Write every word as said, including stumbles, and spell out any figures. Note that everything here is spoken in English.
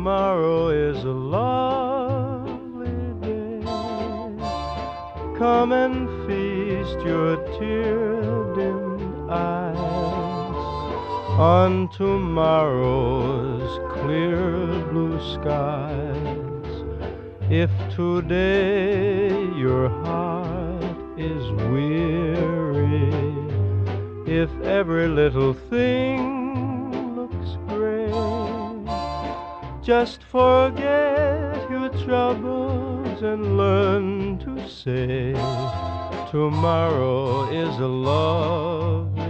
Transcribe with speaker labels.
Speaker 1: tomorrow is a lovely day. Come and feast your tear-dimmed eyes on tomorrow's clear blue skies. If today your heart is weary, if every little thing looks gray, just forget your troubles and learn to say tomorrow is a lovely